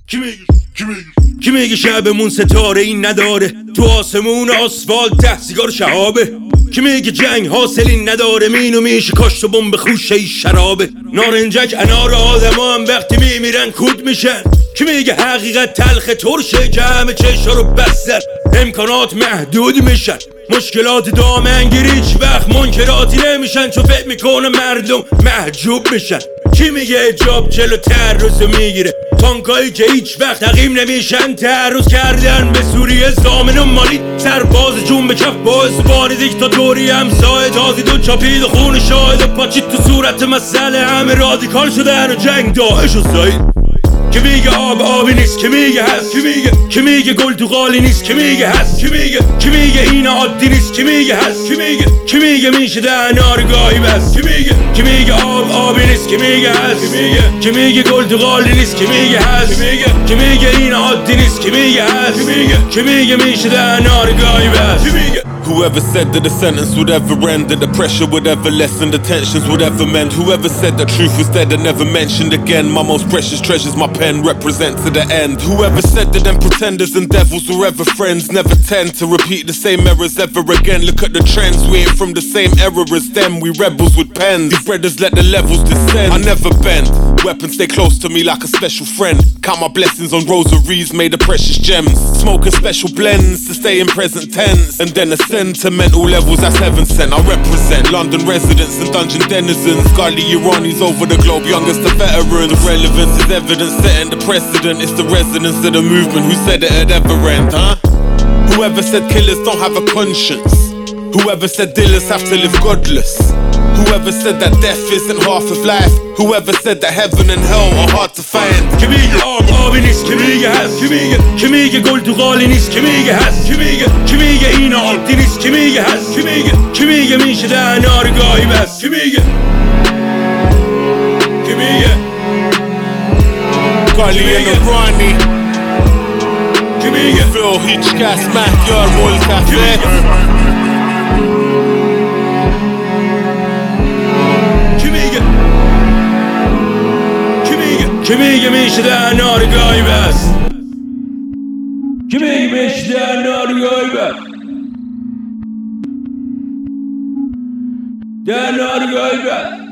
کی میگه شبمون ستاره این نداره، تو آسمون آسفالت 10 سیگار شهابه. کی میگه جنگ حاصلی نداره، مینو میشه کاشت و بمب خوشه ای شرابه. نارنجک انار آدما هم وقتی میمیرن کود میشن. کی میگه حقیقت تلخ ترشه که همه چشا رو بستن، امکانات محدود میشن، مشکلات دامنگیری هیچ وقت منکراتی نمیشن، چون فکر میکنه مردم محجوب میشن. کی میگه اجاب جلو تعرضو میگیره، تانکایی که هیچ وقت تقیم نمیشن تعرض کردن به سوریه. زامن و مالی سرباز جون به کف باعث بانی دیکتاتوری همسایه، تازی دو چاپید و خون شاهد و پاچید تو صورت مسئله. همه رادیکال شدن و جنگ داعش و سایید. کی میگه آب آبی نیست، کی میگه هست، کی میگه گل تو قالی نیست، کی میگه هست، کی میگه این عادی نیست، کی میگه هست، کی میگه میشه دهنار گاهی بس، کی میگه آب آبی نیست، کی میگه هست، کی میگه گل تو قالی نیست، کی میگه هست، کی میگه این عادی نیست، کی میگه هست، کی میگه میشه دهنار گاهی بس. Whoever said that the sentence would ever end, that the pressure would ever lessen, the tensions would ever mend. Whoever said that truth was dead and never mentioned again. My most precious treasures my pen represent to the end. Whoever said that them pretenders and devils were ever friends, never tend to repeat the same errors ever again. Look at the trends, we ain't from the same era as them. We rebels with pens, these brothers let the levels descend. I never bend, weapons stay close to me like a special friend. Count my blessings on rosaries made of precious gems. Smoking special blends to stay in present tense, and then ascend to mental levels that's heaven sent. I represent London residents and dungeon denizens, godly Iranis over the globe, youngest to veterans. The relevance is evidence, setting the precedent. It's the residents of the movement who said it'd ever end, huh? Whoever said killers don't have a conscience, whoever said dealers have to live godless, whoever said that death isn't half of life, whoever said that heaven and hell are hard to find. کی میگه آب آبی نیست، کی میگه هست، کی میگه گل تو قالی نیست، کی میگه هست، کی میگه این عادی نیست، کی میگه هست، کی میگه میشه دهنار گاهی بس، کی میگه قالی نورانی کی میگه فیل هیچ کس مهیار ملتفه. کی میگه میشه دهنار گاهی بس، کی میگه میشه دهنار گاهی بس، دهنار گاهی بس.